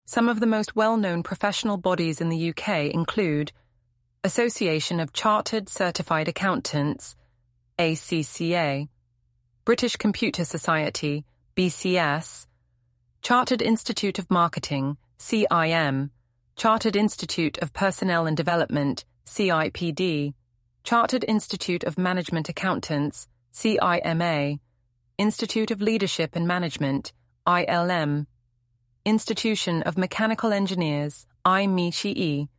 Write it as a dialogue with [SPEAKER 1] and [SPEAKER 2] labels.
[SPEAKER 1] Some of the most well-known professional bodies in the UK include Association of Chartered Certified Accountants, ACCA, British Computer Society, BCS, Chartered Institute of Marketing, CIM, Chartered Institute of Personnel and Development, CIPD, Chartered Institute of Management Accountants, CIMA, Institute of Leadership and Management, ILM, Institution of Mechanical Engineers, IMechE,